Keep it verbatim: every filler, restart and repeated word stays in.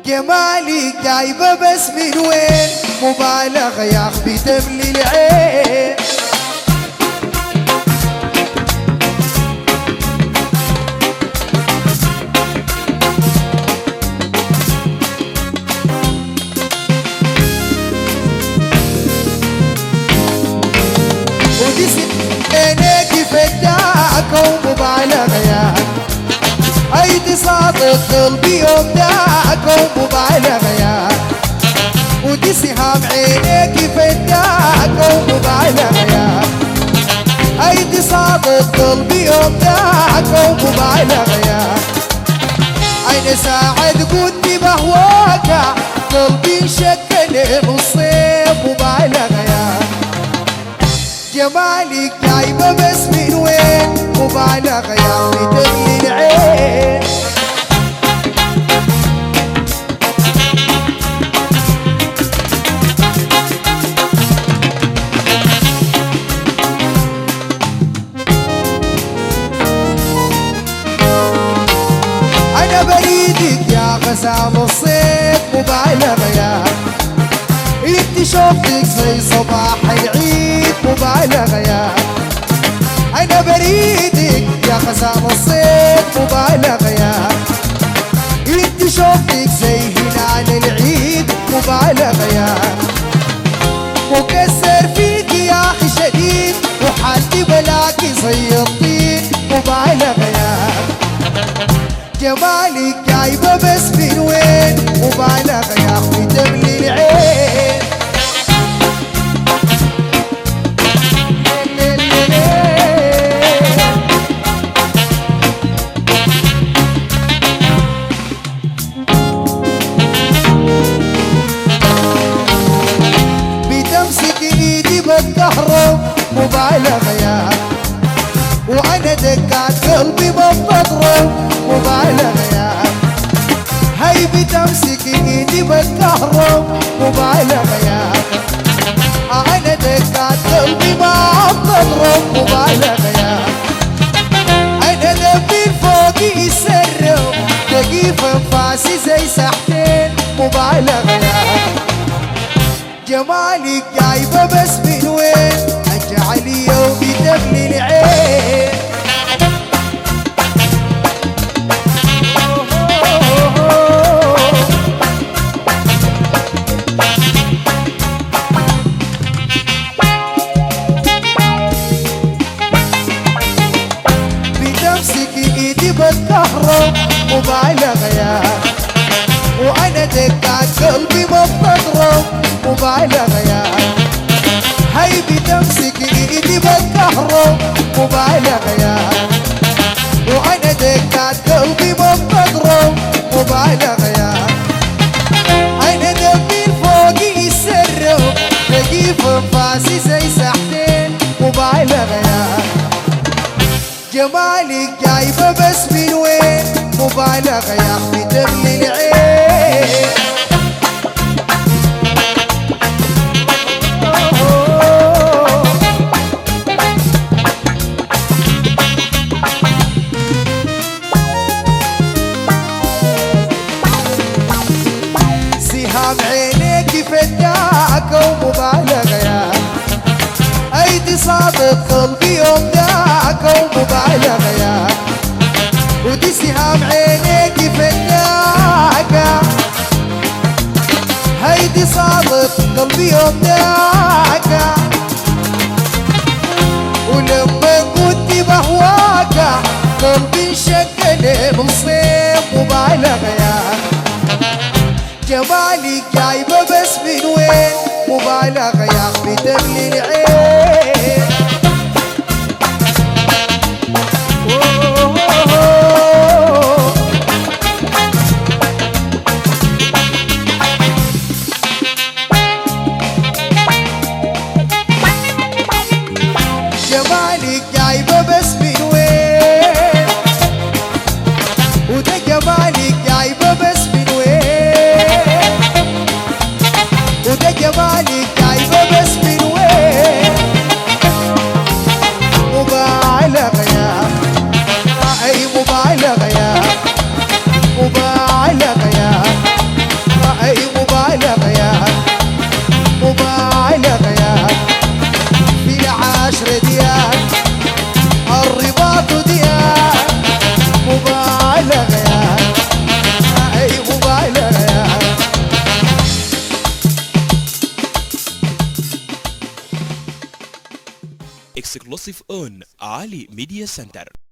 جمالك جايبه بس من وين؟ مبالغة يا اخي تملي العين. ودي عينيك فتاك ومبالغة يا ايدي صادق قلبي يوم داك ومبالغة يا ودي سهام عينيك فتاك ومبالغة يا ايدي صادق قلبي يوم داك ومبالغة يا عيني ساعد قدي بهواك قلبي انشكل نصين مبالغة يا جمالك جايبه بس من وين؟ مبالغة يا اخي تغلي العين. انا بريدك يا غزال الصيف مبالغة يا انت شوفتك زي صباح العيد مبالغة يا انا بريدك يا غزال الصيف مبالغة يا انت شوفتك زي هلال العيد مبالغة يا مكسر فيك يا اخي شديد وحالتي بلاكي زي الطين مبالغة يا جمالك جايبه بس من وين؟ مبالغة يا اخي تملي العين. بتمسك ايدي بالكهرب مبالغة يا وانا دقات قلبي ما بتضرب مبالغة يا هي بتمسك ايدي بالكهرب مبالغة يا انا دقات قلبي ما بتضرب مبالغة يا انا دبي فوقي يسرب تقيف انفاسي زي ساحتين مبالغة يا جمالك جايبه بس من وين؟ اجعلي يومي تغلي العين. بتمسك ايدي بالكهرب مبالغة يا وانا دقات قلبي ما بتضرب مبالغة يا هي بتمسك ايدي بالكهرب مبالغة يا وانا دقات قلبي ما بتضرب مبالغة يا انا دمي فوقي يسرب تقيف انفاسي زي ساحتين مبالغة يا جمالك جايبه بس من وين؟ مبالغة يا اخي تغلي العين. سهام عينيك فتاك ومبالغة يا ايدي صادق قلبي يوم داك ومبالغة يا ودي سهام عينيك فتاك هيدي صادق قلبي يوم داك ولما كنت بهواك قلبي انشكل نصين مبالغة يا جمالك جايبه بس من وين؟ مبالغة يا اخي تملي العين. جمالك جايبه بس من وين؟ وده جمالك جايبه بس من وين؟ وده جمالك جايبه بس من وين؟ exclusive on Ali Media Center.